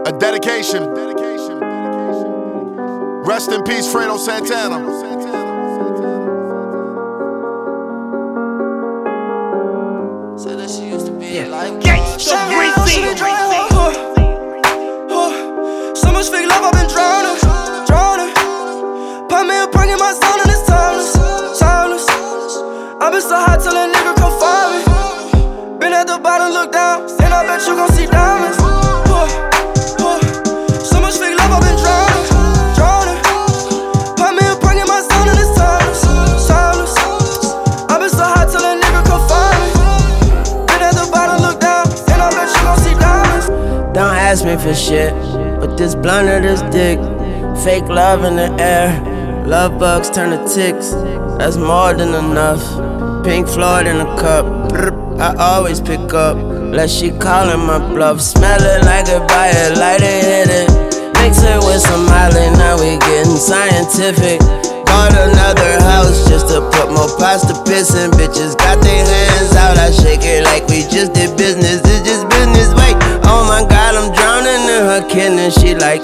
A dedication. Rest in peace, Fredo Santana. Said that she used to be like Gangsta Breezy. So much fake love, I've been drowning. Pop me a perk in my zone and it's timeless. I've been so hot till a nigga come find me. Been at the bottom, look down, and I bet you gon' see diamonds. So much fake love, I've been drowning. Pop me a perk in my zone and it's timeless. I've been so hot till a nigga come find me. Been at the bottom, look down, and I bet you gon' see diamonds. Don't ask me for shit, but this blunt of this dick. Fake love in the air. Love bugs turn to ticks. That's more than enough. Pink Floyd in a cup. I always pick up. Unless she callin' my bluff. Smell it like a buyer, light it, hit it. Mix it with some Molly, now we getting scientific. Bought another house just to put more pasta pissin'. Bitches got their hands out, I shake it like we just did business. It's just business, wait. Oh my God, I'm drowning in her kidney. She like,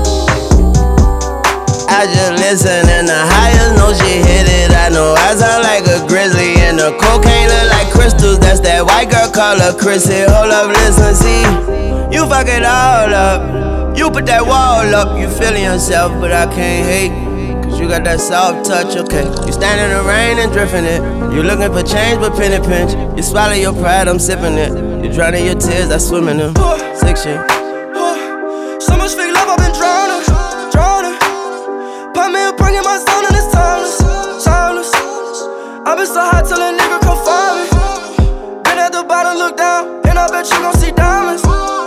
I just listen and the highest note she hit it. I know I sound like a grizzly and the cocaine look like crystals. That's that white girl call her Chrissy. Hold up, listen, see, you fuck it all up. You put that wall up, you feeling yourself, but I can't hate. Cause you got that soft touch, okay. You stand in the rain and drifting it. You looking for change but penny pinch. You swallow your pride, I'm sipping it. You drowning your tears, I swim in them. Sick shit. So much fake love, I've been drowning. Pop me a perk in my zone and it's timeless. I've been so hot till a nigga come find me. Been at the bottom, look down, and I bet you gon' see diamonds.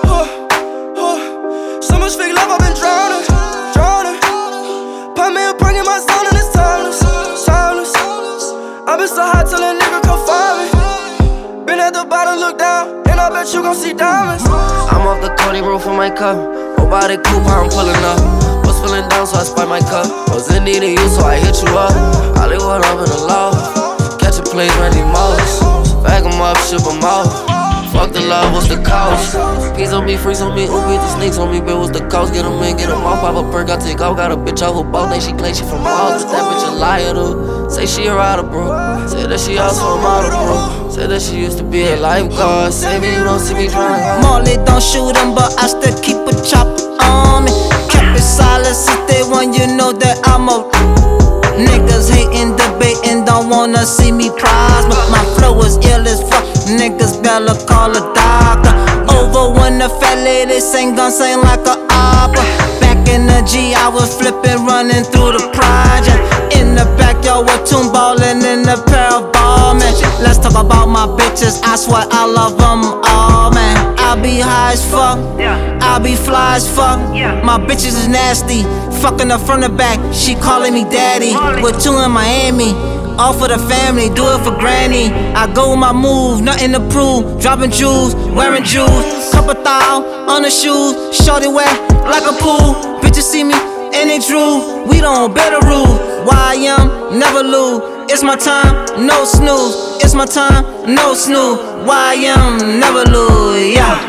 So much fake love, I've been drowning. Pop me a perk in my zone and it's timeless. I've been so hot till a nigga come find me. Been at the bottom, look down, and I bet you gon' see diamonds. I'm off the Cody roof in my cup. Nobody coupe, I'm pulling up. Was feeling down, so I spiked my cup. Was in need of you, so I hit you up. Hollywood up in the loft. Catch a plane, ready most. Bag 'em up, ship 'em off. Fuck the love, what's the cost? Peas on me, freeze on me, who beat the sneaks on me, bitch, what's the cost? Get 'em in, get 'em off, pop a perk, I take off. Got a bitch out who bought, think she claim she from Mars. That bitch a liar, though. Say she a rider, bro. Say that she also a model, bro. Say that she used to be a lifeguard. Say me, you don't see me trying. Molly don't shoot 'em, but I still keep a chopper on me. Kept it silent since day one, you know that I'm a niggas hating, debating, don't wanna see me prosper. My flow is ill as fuck, niggas better call a doctor. Over when the fat lady sing, gon' sing like a opera. Back in the G, I was flipping, running through the project. In the backyard with Toon ballin' in a pair of ball, man. Let's talk about my bitches, I swear I love them all, man. I be high as fuck, I be fly as fuck. My bitches is nasty, fucking her from the back, she calling me daddy. With two in Miami, all for the family, do it for granny. I go with my move, nothing to prove. Dropping jewels, wearing jewels. Couple thou on the shoes, shorty wet like a pool. Bitches see me and they drool. We don't better rule. YM, never lose. It's my time, no snooze. It's my time, no snooze. YM, never lose, yeah.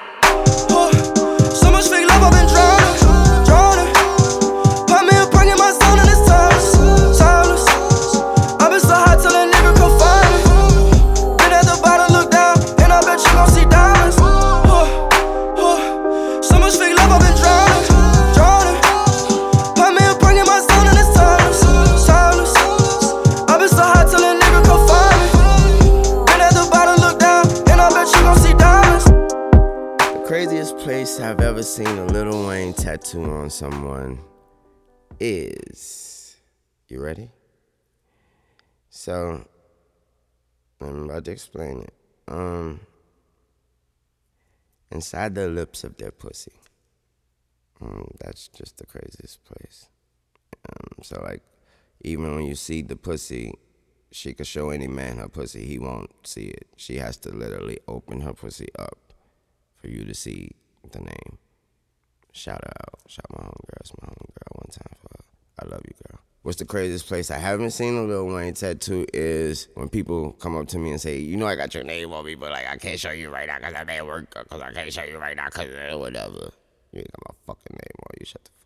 So much fake love, I've been drowning. Pop me a perk in my zone and it's timeless. I've been so hot till a nigga come find me. Been at the bottom, look down, and I bet you gon' see diamonds. So much fake love, I've been drowning. Pop me a perk in my zone and it's timeless. I've been so hot till a nigga come find me. Been at the bottom, look down, and I bet you gon' see diamonds. The craziest place I've ever seen a Lil Wayne tattoo on someone is, you ready? So, I'm about to explain it. Inside the lips of their pussy. That's just the craziest place. So like, even when you see the pussy, she could show any man her pussy, he won't see it. She has to literally open her pussy up for you to see the name. Shout her out. Shout my homegirl. It's my homegirl one time for her. I love you, girl. What's the craziest place I haven't seen a Lil Wayne tattoo is when people come up to me and say, you know I got your name on me, but like I can't show you right now because I'm at work, because I can't show you right now because whatever. You ain't got nigga, shut the fuck up.